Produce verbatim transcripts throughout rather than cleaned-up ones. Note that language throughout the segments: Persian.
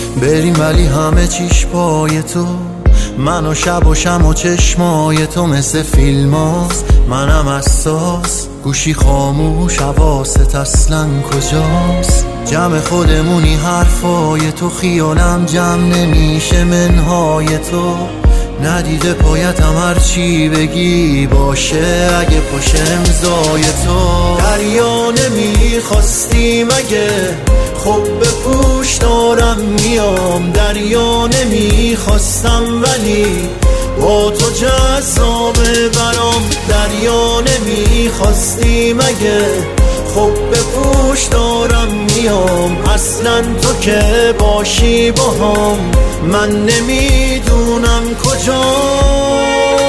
بریم ولی همه چیش پای تو، من و شب و شم و چشمای تو مثل فیلم هاست. منم حساس، گوشی خاموش، حواست اصلا کجاست؟ جمع خودمونی حرفای تو، خیالم جمع نمیشه منهای تو. ندیده پایتم هرچی بگی باشه اگه پاشه امضای تو. دریا نمیخواستی مگه؟ خب به پوش دارم میام. دریا نمیخواستم ولی با تو جذابه برام. دریا نمیخواستی مگه؟ خب به پوش دارم میام. اصلا تو که باشی با هم من نمیدونم کجام.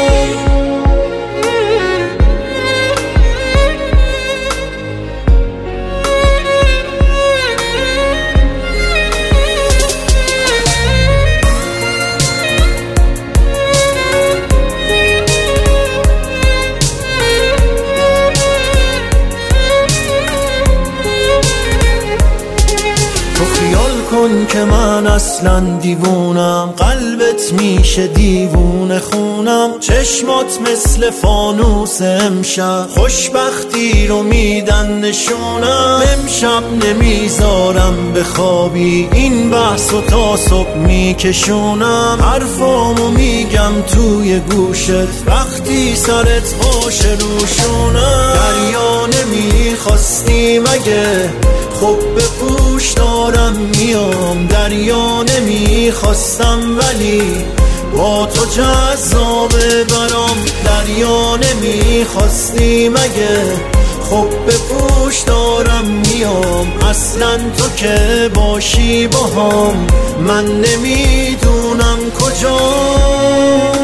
تو خیال کن که من اصلا دیوونم، قلبت میشه دیوونه خونم. چشمات مثل فانوس امشب، خوشبختی رو میدن نشونم. امشب نمیذارم بخوابی، این بحثو تا صبح میکشونم. حرفامو میگم توی گوشت وقتی سرت باشه روشونم. دریا نمیخواستی مگه؟ خب به پوش دارم میام. دریا نمیخواستم ولی با تو جذابه برام. دریا نمیخواستی مگه؟ خب به پوش دارم میام. اصلا تو که باشی با هم من نمیدونم کجام.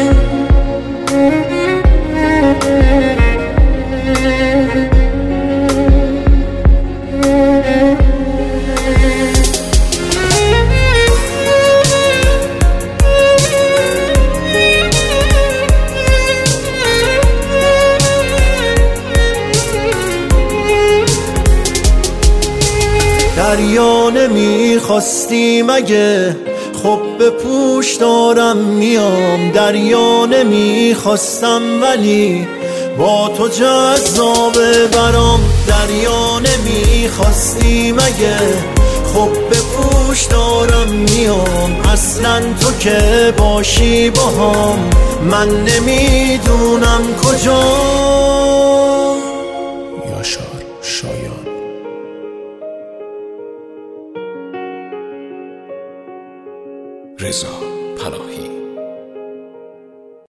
دریا نمیخواستی مگه؟ خب به پوش دارم میام. دریا نمیخواستم ولی با تو جذابه برام. دریا نمیخواستی مگه؟ خب به پوش دارم میام. اصلا تو که باشی با هم من نمیدونم کجام. یاشار شایان. رضا پناهی.